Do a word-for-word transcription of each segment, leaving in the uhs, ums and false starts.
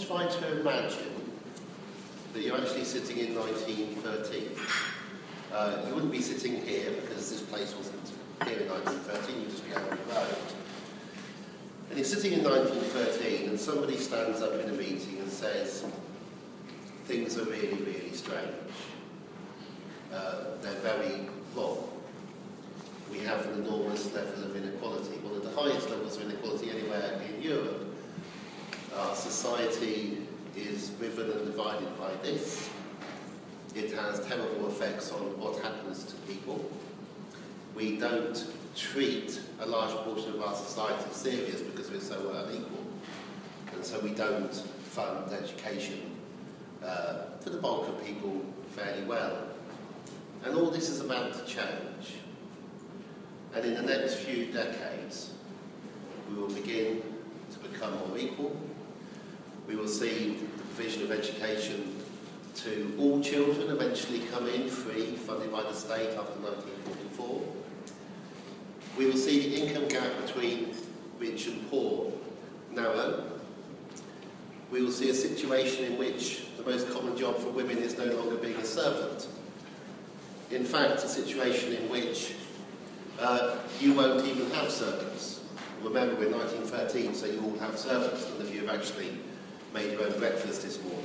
try to imagine that you're actually sitting in nineteen thirteen. Uh, you wouldn't be sitting here because this place wasn't here in nineteen thirteen, you'd just be out on the road. And you're sitting in nineteen thirteen and somebody stands up in a meeting and says, things are really, really strange. Uh, they're very wrong. We have an enormous level of inequality, one of the highest levels of inequality anywhere in Europe. Our society is riven and divided by this. It has terrible effects on what happens to people. We don't treat a large portion of our society serious because we're so unequal. And so we don't fund education uh, for the bulk of people fairly well. And all this is about to change. And in the next few decades, we will begin to become more equal. We will see the provision of education to all children eventually come in free, funded by the state after nineteen forty-four. We will see the income gap between rich and poor narrow. We will see a situation in which the most common job for women is no longer being a servant. In fact, a situation in which uh, you won't even have servants. Remember, we're nineteen thirteen, so you all have servants, none of you have actually made your own breakfast this morning.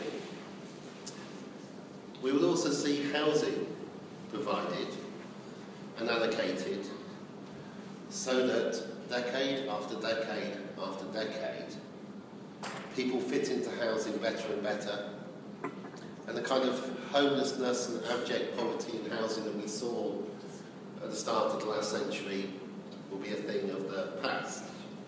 We will also see housing provided and allocated so that decade after decade after decade, people fit into housing better and better, and the kind of homelessness and abject poverty in housing that we saw at the start of the last century will be a thing of the past.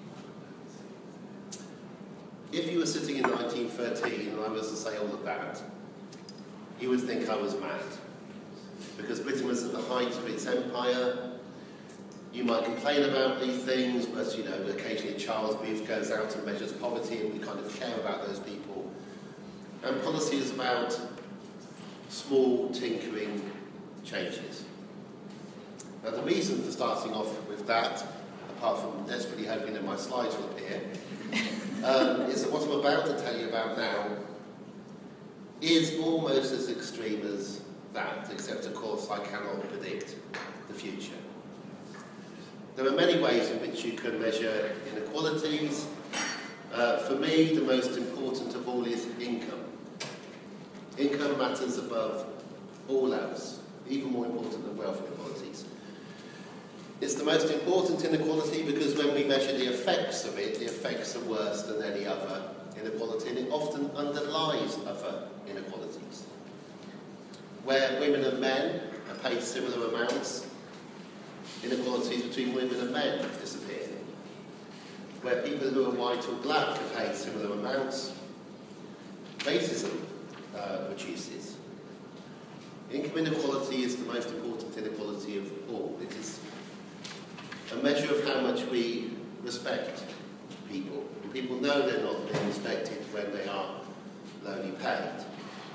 If you were sitting in nineteen thirteen and I was to say all of that, you would think I was mad, because Britain was at the height of its empire. You might complain about these things, but you know, occasionally Charles Booth goes out and measures poverty, and we kind of care about those people. And policy is about small, tinkering changes. Now, the reason for starting off with that, apart from desperately hoping that my slides will appear, um, is that what I'm about to tell you about now is almost as extreme as that, except, of course, I cannot predict the future. There are many ways in which you can measure inequalities. Uh, for me, the most important of all is income. Income matters above all else, even more important than wealth inequalities. It's the most important inequality because when we measure the effects of it, the effects are worse than any other inequality, and it often underlies other inequalities. Where women and men are paid similar amounts, inequalities between women and men disappear. Where people who are white or black are paid similar amounts, racism uh, reduces. Income inequality is the most important inequality of all. It is a measure of how much we respect people. And people know they're not being respected when they are lowly paid.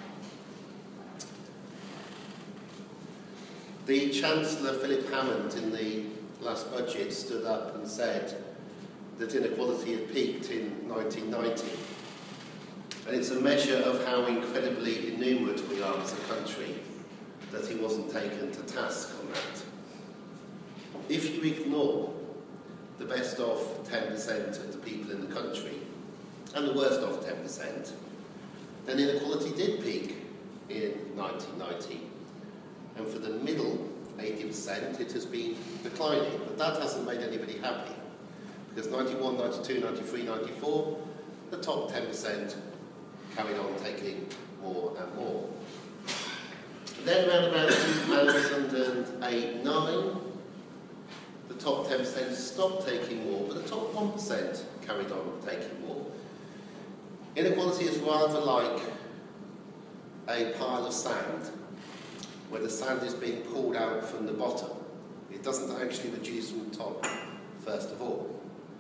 The Chancellor, Philip Hammond, in the last budget stood up and said that inequality had peaked in nineteen ninety. And it's a measure of how incredibly innumerate we are as a country that he wasn't taken to task on that. If you ignore the best of ten percent of the people in the country, and the worst of ten percent, then inequality did peak in nineteen ninety. And for the middle eighty percent, it has been declining. But that hasn't made anybody happy. Because ninety-one, ninety-two, ninety-three, ninety-four, the top ten percent carried on taking more and more. Then around about two thousand eight nine, the top ten percent stopped taking more, but the top one percent carried on taking more. Inequality is rather like a pile of sand, where the sand is being pulled out from the bottom. It doesn't actually reduce from the top, first of all.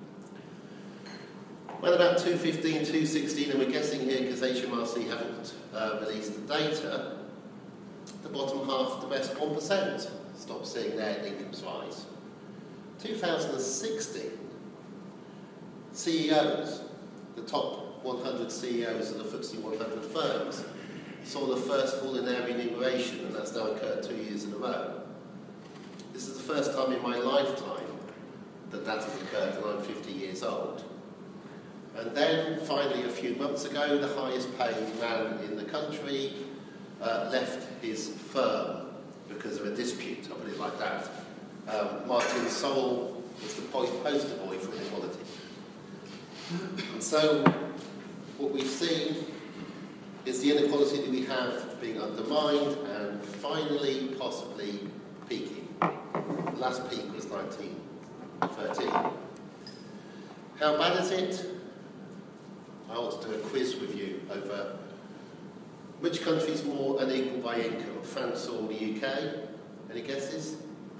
When about two fifteen, two sixteen, and we're guessing here because H M R C haven't uh, released the data, the bottom half, the best one percent, stopped seeing their incomes rise. two thousand sixteen, C E Os, the top one hundred C E Os of the F T S E one hundred firms saw the first fall in their remuneration, and that's now occurred two years in a row. This is the first time in my lifetime that that has occurred, and I'm fifty years old. And then, finally, a few months ago, the highest paid man in the country uh, left his firm because of a dispute, I'll put it like that. Um, Martin Sowell was the poster boy for inequality. And so, what we've seen is the inequality that we have being undermined and finally, possibly, peaking. The last peak was nineteen thirteen. How bad is it? I want to do a quiz with you over which country is more unequal by income, France or the U K? Any guesses?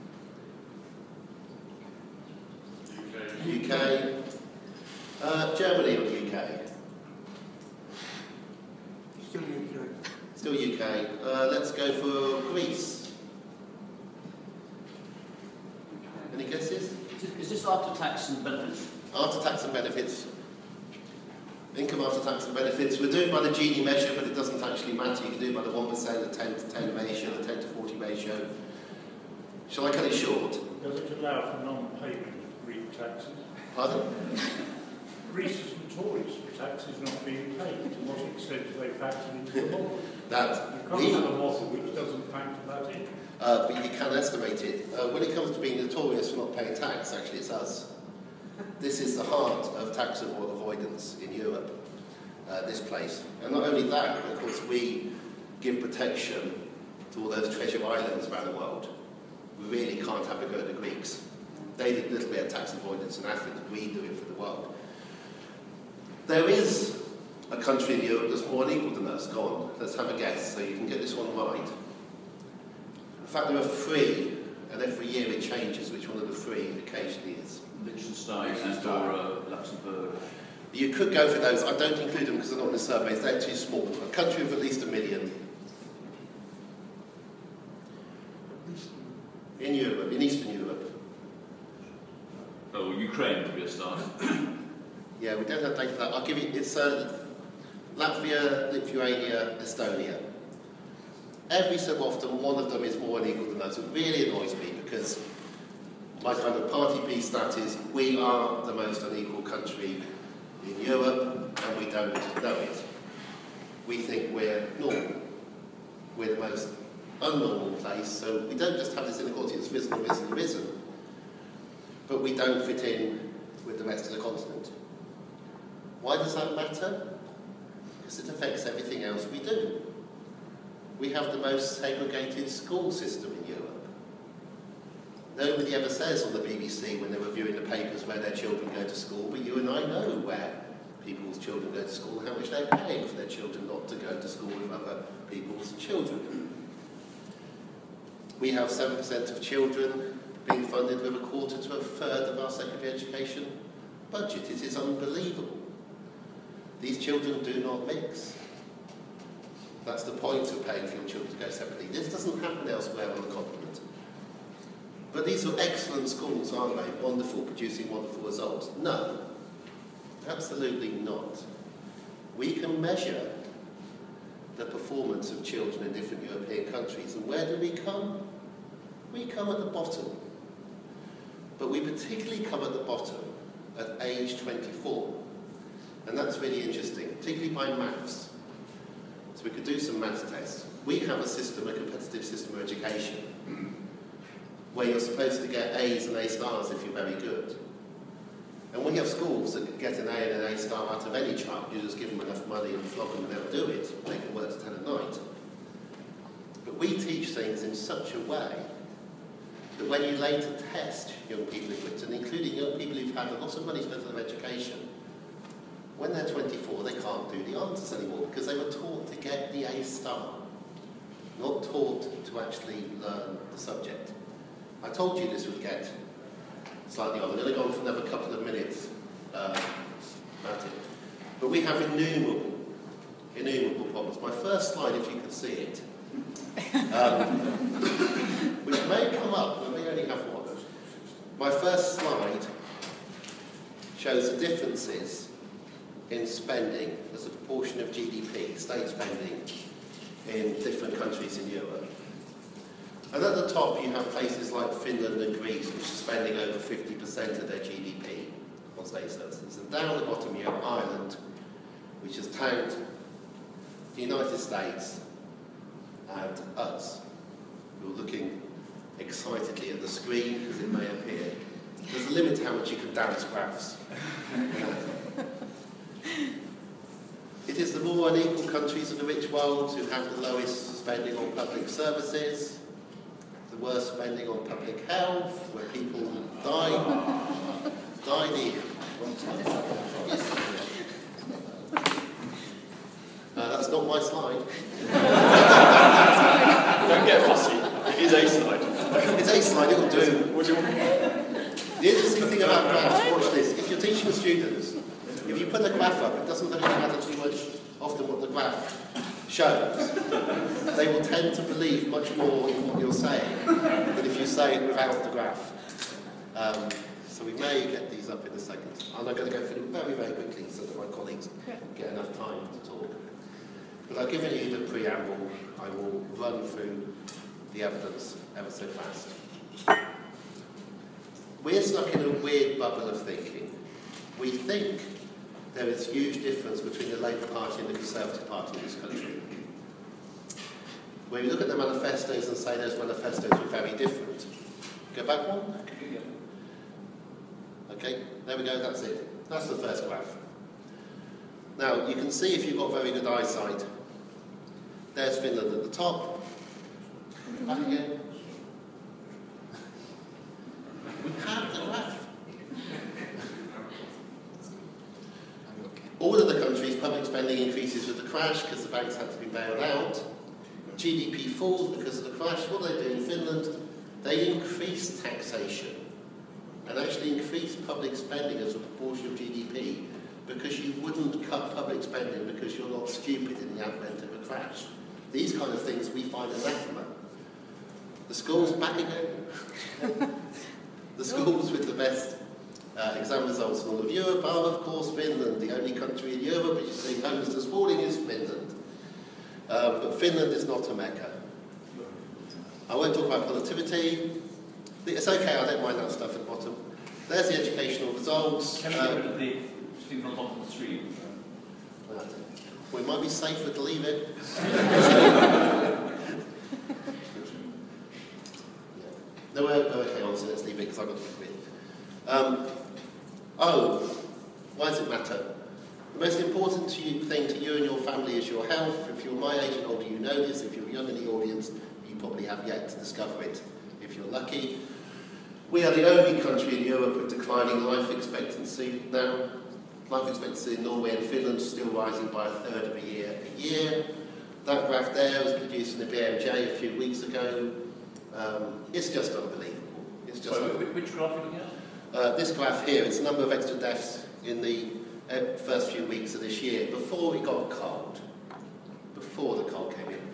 U K. U K. Uh, Germany or U K? Still U K. Still U K. Uh, let's go for Greece. Any guesses? Is this after tax and benefits? After tax and benefits. Income after tax and benefits. We're doing by the Gini measure, but it doesn't actually matter. You can do it by the one percent, the ten to ten ratio, the ten to forty ratio. Shall I cut it short? Does it allow for non-payment of Greek taxes? Pardon? Greece is notorious for taxes not being paid. To what extent do they factor into the model? That You can't we, have a model which doesn't factor that in. uh, but you can estimate it. Uh, when it comes to being notorious for not paying tax, actually it's us. This is the heart of tax avo- avoidance in Europe, uh, this place. And not only that, but of course we give protection to all those treasure islands around the world. We really can't have a go at the Greeks. They did a little bit of tax avoidance in Africa, we do it for the world. There is a country in Europe that's more unequal than us. Go on, let's have a guess so you can get this one right. In fact, there are three, and every year it changes which one of the three occasionally is. Liechtenstein, Andorra, Luxembourg. You could go for those. I don't include them because they're not in the surveys. They're too small. A country of at least a million. In Europe, in Eastern Europe. Oh, Ukraine would be a start. Yeah, we don't have data for that. I'll give you, it's uh, Latvia, Lithuania, Estonia. Every so often, one of them is more unequal than us. It really annoys me because my kind of party B stat is we are the most unequal country in Europe and we don't know it. We think we're normal. We're the most unnormal place, so we don't just have this inequality that's risen and risen and risen, but we don't fit in with the rest of the continent. Why does that matter? Because it affects everything else we do. We have the most segregated school system in Europe. Nobody ever says on the B B C when they're reviewing the papers where their children go to school, but you and I know where people's children go to school, how much they're paying for their children not to go to school with other people's children. We have seven percent of children being funded with a quarter to a third of our secondary education budget. It is unbelievable. These children do not mix. That's the point of paying for your children to go separately. This doesn't happen elsewhere on the continent. But these are excellent schools, aren't they? Wonderful, producing wonderful results. No, absolutely not. We can measure the performance of children in different European countries. And where do we come? We come at the bottom. But we particularly come at the bottom at age twenty-four. And that's really interesting, particularly by maths. So we could do some maths tests. We have a system, a competitive system of education, where you're supposed to get A's and A stars if you're very good. And when you have schools that can get an A and an A star out of any child, you just give them enough money and flog them and they'll do it. They can work to ten at night. But we teach things in such a way that when you later test young people in Britain, including young people who've had a lot of money spent on their education, when they're twenty-four, they can't do the answers anymore because they were taught to get the A star, not taught to actually learn the subject. I told you this would get slightly on. I'm going to go on for another couple of minutes uh, about it. But we have innumerable, innumerable problems. My first slide, if you can see it, um, which may come up, but we only have one. My first slide shows the differences in spending as a proportion of G D P, state spending, in different countries in Europe. And at the top you have places like Finland and Greece, which are spending over fifty percent of their G D P on state services. And down the bottom you have Ireland, which has tanked the United States and us. You're looking excitedly at the screen, as it may appear. There's a limit to how much you can dance graphs. It is the more unequal countries of the rich world who have the lowest spending on public services, the worst spending on public health, where people die, die the... Uh, that's not my slide. Don't get fussy. It is a slide. It's a slide, it'll do. What do you want? The interesting thing about graphs, watch this, if you're teaching students, if you put a graph up, it doesn't really matter too much often what the graph shows. They will tend to believe much more in what you're saying than if you say it without the graph. Um, so we may get these up in a second. I'm not going to go through them very, very quickly so that my colleagues get enough time to talk. But I've given you the preamble. I will run through the evidence ever so fast. We're stuck in a weird bubble of thinking. We think there is a huge difference between the Labour Party and the Conservative Party in this country. When we look at the manifestos and say those manifestos are very different. Go back one. Okay, there we go, that's it. That's the first graph. Now, you can see if you've got very good eyesight, there's Finland at the top. Back again. We have the graph. All of the countries' public spending increases with the crash because the banks had to be bailed out. G D P falls because of the crash. What do they do in Finland? They increase taxation and actually increase public spending as a proportion of G D P because you wouldn't cut public spending because you're not stupid in the advent of a crash. These kind of things we find anathema. The schools back again. The schools with the best uh, exam results in all of Europe are, of course, Finland. The only country in Europe which is seeing homelessness falling is Finland. Uh, but Finland is not a mecca. I won't talk about productivity. It's okay, I don't mind that stuff at the bottom. There's the educational results. Can we get rid of the thing on the bottom of the screen? Uh, well, it might be safer to leave it. No, okay, honestly, let's leave it because I've got to quit. Um, oh, why does it matter? The most important to you, thing to you and your family is your health. If you're my age and older, you know this. If you're young in the audience, you probably have yet to discover it, if you're lucky. We are the only country in Europe with declining life expectancy now. Life expectancy in Norway and Finland is still rising by a third of a year a year. That graph there was produced in the B M J a few weeks ago. Um, it's just unbelievable. It's just Sorry, which, which graph are you looking at? Uh, this graph here, it's the number of extra deaths in the uh, first few weeks of this year, before we got cold. Before the cold came in.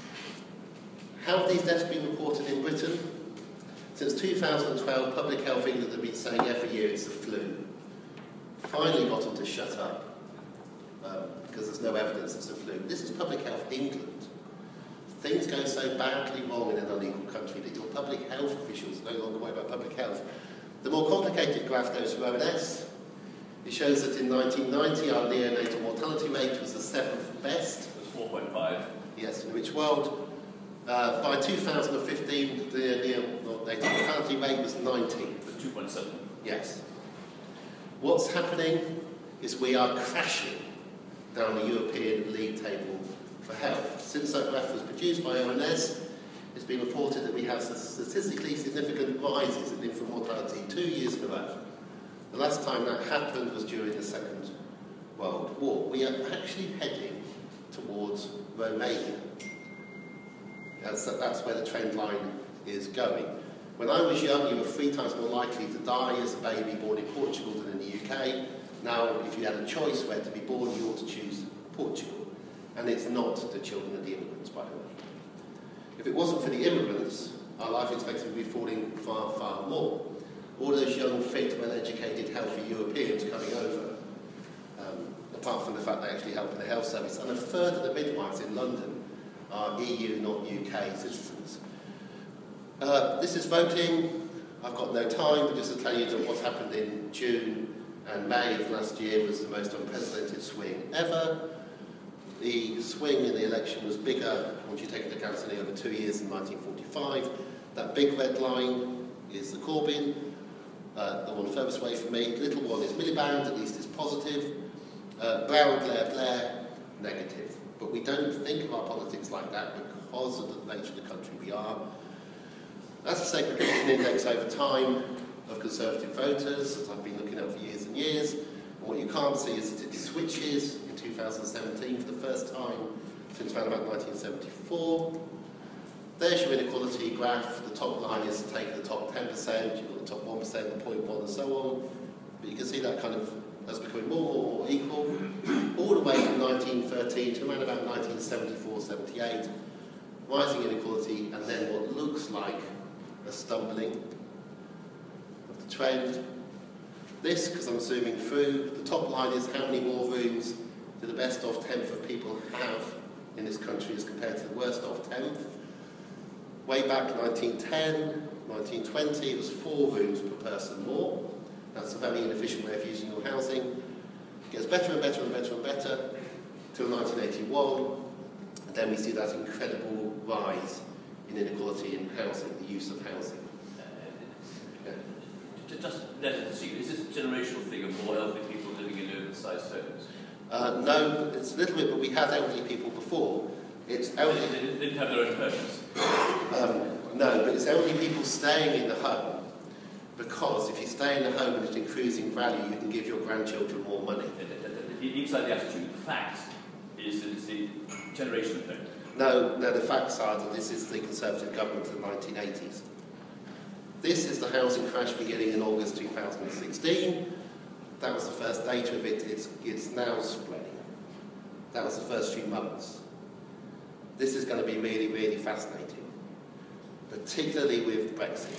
How have these deaths been reported in Britain? Since two thousand twelve, Public Health England have been saying every year it's the flu. Finally got them to shut up, um, because there's no evidence it's the flu. This is Public Health England. Things go so badly wrong in an unequal country that your public health officials no longer worry about public health. The more complicated graph goes to O N S. It shows that in nineteen ninety our neonatal mortality rate was the seventh best. It was four point five. Yes, in the rich world. Uh, by two thousand fifteen, the neonatal mortality rate was ninety. It was two point seven. Yes. What's happening is we are crashing down the European league table for health. Since that graph was produced by O N S, it's been reported that we have statistically significant rises in infant mortality two years in a row. The last time that happened was during the Second World War. We are actually heading towards Romania. That's, that's where the trend line is going. When I was young, you were three times more likely to die as a baby born in Portugal than in the U K. Now, if you had a choice where to be born, you ought to choose Portugal. And it's not the children of the immigrants, by the way. If it wasn't for the immigrants, our life expectancy would be falling far, far more. All those young, fit, well-educated, healthy Europeans coming over. Um, apart from the fact they actually help in the health service. And a third of the midwives in London are E U, not U K citizens. Uh, this is voting. I've got no time, but just to tell you that what happened in June and May of last year was the most unprecedented swing ever. The swing in the election was bigger, once you take into account only over two years, in nineteen forty-five. That big red line is the Corbyn, uh, the one furthest away from me. The little one is Miliband, at least it's positive. Uh, Brown, Blair, Blair, negative. But we don't think of our politics like that because of the nature of the country we are. That's a segregation index over time of Conservative voters, that I've been looking at for years and years. And what you can't see is that it switches in two thousand seventeen for the first time since around about nineteen seventy-four. There's your inequality graph. The top line is to take the top ten percent, you've got the top one percent, the zero point one and so on. But you can see that kind of has become more and more equal, all the way from nineteen thirteen to around about nineteen seventy-four seventy-eight. Rising inequality, and then what looks like a stumbling of the trend. This, because I'm zooming through, the top line is how many more rooms do the best off tenth of people have in this country as compared to the worst off tenth. Way back nineteen ten, nineteen twenty, it was four rooms per person more. That's a very inefficient way of using your housing. It gets better and better and better and better till nineteen eighty-one, and then we see that incredible rise in inequality in housing, the use of housing. Yeah. Just let it see, is this a generational thing of more elderly people living in urban-sized homes? Uh, no, it's a little bit, but we had elderly people before. It's elderly. They didn't, they didn't have their own purchase. Um, no, but it's elderly people staying in the home, because if you stay in the home and it's increasing value, you can give your grandchildren more money. Inside the attitude, the fact is that it's the generation effect. No, no, the facts are that this is the Conservative government of the nineteen eighties. This is the housing crash beginning in August two thousand sixteen. That was the first data of it. It's, it's now spreading. That was the first few months. This is going to be really, really fascinating, particularly with Brexit.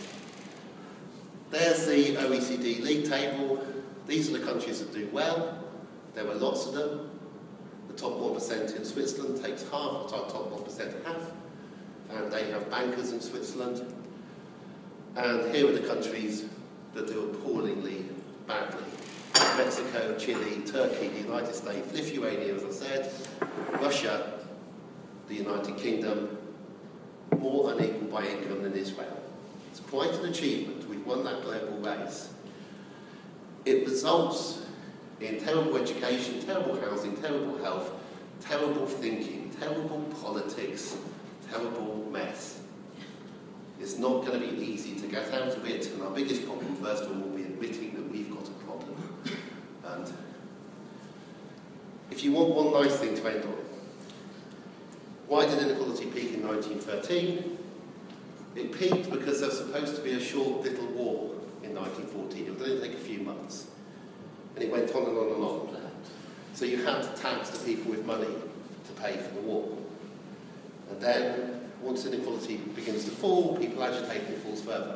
There's the O E C D league table. These are the countries that do well. There were lots of them. The top one percent in Switzerland takes half, the top one percent half, and they have bankers in Switzerland. And here are the countries that do appallingly badly. Mexico, Chile, Turkey, the United States, Lithuania, as I said, Russia, the United Kingdom, more unequal by income than Israel. It's quite an achievement. We've won that global race. It results in terrible education, terrible housing, terrible health, terrible thinking, terrible politics, terrible mess. It's not going to be easy to get out of it, and our biggest problem, first of all, will be admitting that we've got a problem. And if you want one nice thing to end on, why did inequality peak in nineteen thirteen? It peaked because there was supposed to be a short little war in nineteen fourteen. It would only take a few months. And it went on and on and on. So you had to tax the people with money to pay for the war. And then, once inequality begins to fall, people agitate and it falls further.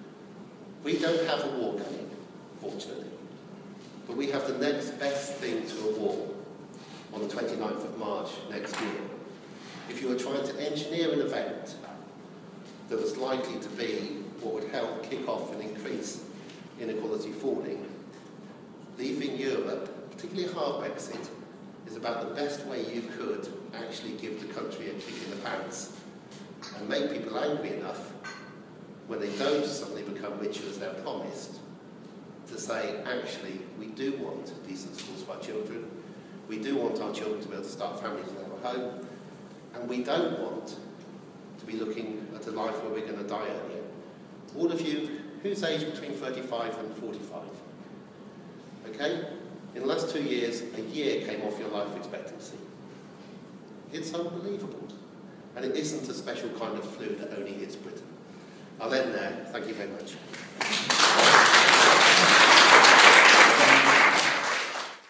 We don't have a war coming, fortunately. But we have the next best thing to a war on the twenty-ninth of March next year. If you were trying to engineer an event that was likely to be what would help kick off and increase inequality falling, leaving Europe, particularly a hard Brexit, is about the best way you could actually give the country a kick in the pants and make people angry enough when they don't suddenly become richer as they're promised to say, actually, we do want decent schools for our children, we do want our children to be able to start families and have a home, and we don't want to be looking at a life where we're going to die earlier. All of you, who's aged between thirty-five and forty-five? Okay? In the last two years, a year came off your life expectancy. It's unbelievable. And it isn't a special kind of flu that only hits Britain. I'll end there. Thank you very much.